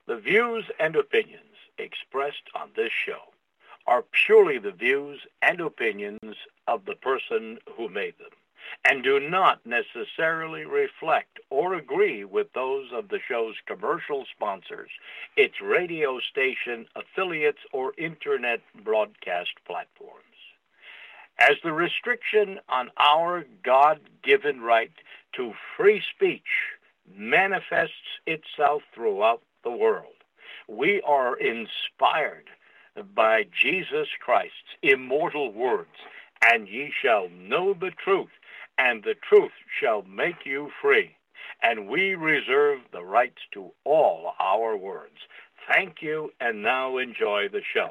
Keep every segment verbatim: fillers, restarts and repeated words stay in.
The views and opinions expressed on this show are purely the views and opinions of the person who made them, and do not necessarily reflect or agree with those of the show's commercial sponsors, its radio station affiliates, or internet broadcast platforms. As the restriction on our God-given right to free speech manifests itself throughout the world, we are inspired by Jesus Christ's immortal words, and ye shall know the truth, and the truth shall make you free. And we reserve the rights to all our words. Thank you, and now enjoy the show.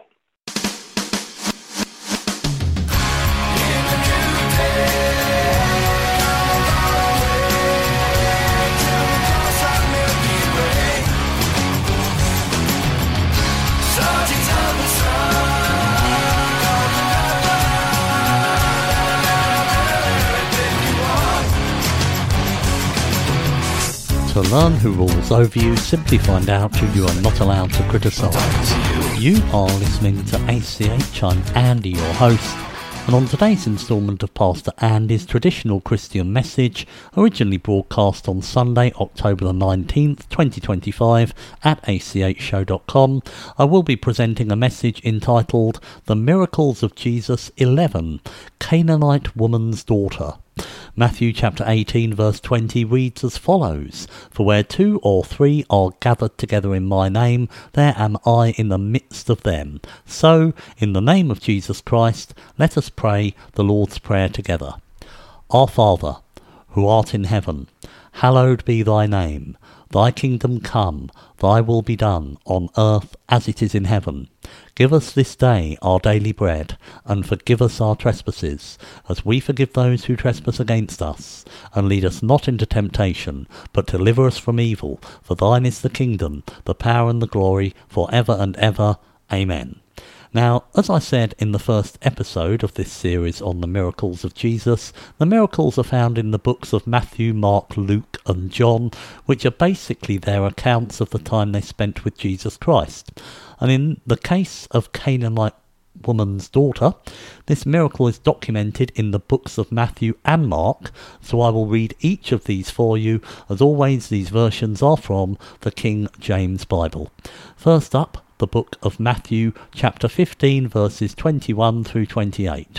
To learn who rules over you, simply find out who you are not allowed to criticise. You are listening to A C H. I'm Andy, your host, and on today's instalment of Pastor Andy's traditional Christian message, originally broadcast on Sunday, October the nineteenth, twenty twenty-five, at a c h show dot com, I will be presenting a message entitled The Miracles of Jesus eleven, Canaanite Woman's Daughter. Matthew chapter eighteen verse twenty reads as follows, For where two or three are gathered together in my name, there am I in the midst of them. So, in the name of Jesus Christ, let us pray the Lord's Prayer together. Our Father, who art in heaven, hallowed be thy name. Thy kingdom come, thy will be done, on earth as it is in heaven. Give us this day our daily bread, and forgive us our trespasses, as we forgive those who trespass against us. And lead us not into temptation, but deliver us from evil. For thine is the kingdom, the power and the glory, for ever and ever. Amen. Now, as I said in the first episode of this series on the miracles of Jesus, the miracles are found in the books of Matthew, Mark, Luke and John, which are basically their accounts of the time they spent with Jesus Christ. And in the case of Canaanite woman's daughter, this miracle is documented in the books of Matthew and Mark, so I will read each of these for you. As always, these versions are from the King James Bible. First up, the book of Matthew, chapter fifteen, verses twenty-one through twenty-eight.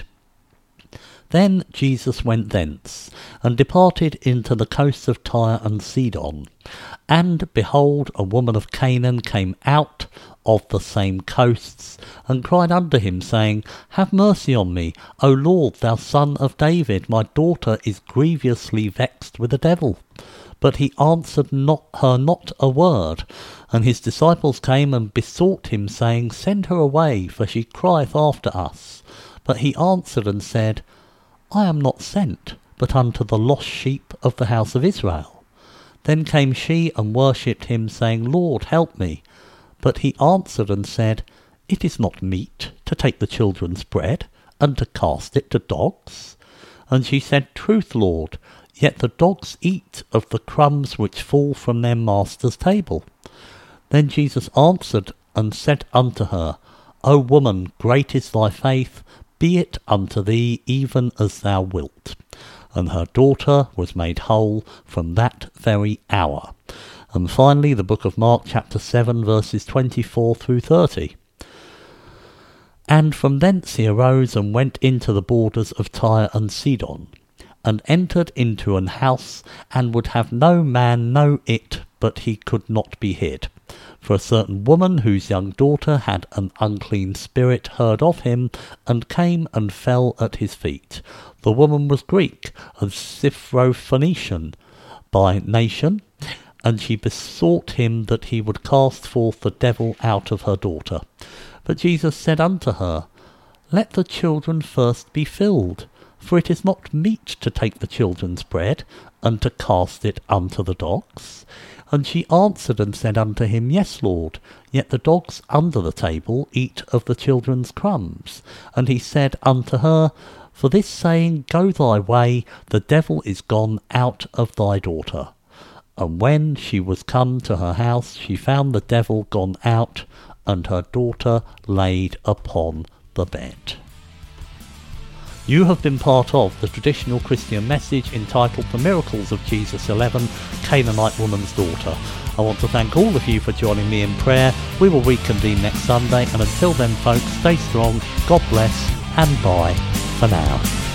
Then Jesus went thence, and departed into the coasts of Tyre and Sidon. And behold, a woman of Canaan came out of the same coasts, and cried unto him, saying, Have mercy on me, O Lord, thou son of David, my daughter is grievously vexed with a devil. But he answered not her not a word. And his disciples came and besought him, saying, Send her away, for she crieth after us. But he answered and said, I am not sent, but unto the lost sheep of the house of Israel. Then came she and worshipped him, saying, Lord, help me. But he answered and said, It is not meet to take the children's bread, and to cast it to dogs. And she said, Truth, Lord, yet the dogs eat of the crumbs which fall from their master's table. Then Jesus answered and said unto her, O woman, great is thy faith, be it unto thee even as thou wilt. And her daughter was made whole from that very hour. And finally, the book of Mark, chapter seven, verses twenty-four through thirty. And from thence he arose and went into the borders of Tyre and Sidon, and entered into an house, and would have no man know it, but he could not be hid. For a certain woman, whose young daughter had an unclean spirit, heard of him, and came and fell at his feet. The woman was Greek, of Syrophoenician by nation, and she besought him that he would cast forth the devil out of her daughter. But Jesus said unto her, Let the children first be filled, for it is not meet to take the children's bread, and to cast it unto the dogs. And she answered and said unto him, Yes, Lord, yet the dogs under the table eat of the children's crumbs. And he said unto her, For this saying, go thy way, the devil is gone out of thy daughter. And when she was come to her house, she found the devil gone out, and her daughter laid upon the bed. You have been part of the traditional Christian message entitled The Miracles of Jesus eleven, Canaanite Woman's Daughter. I want to thank all of you for joining me in prayer. We will reconvene next Sunday, and until then folks, stay strong, God bless, and bye for now.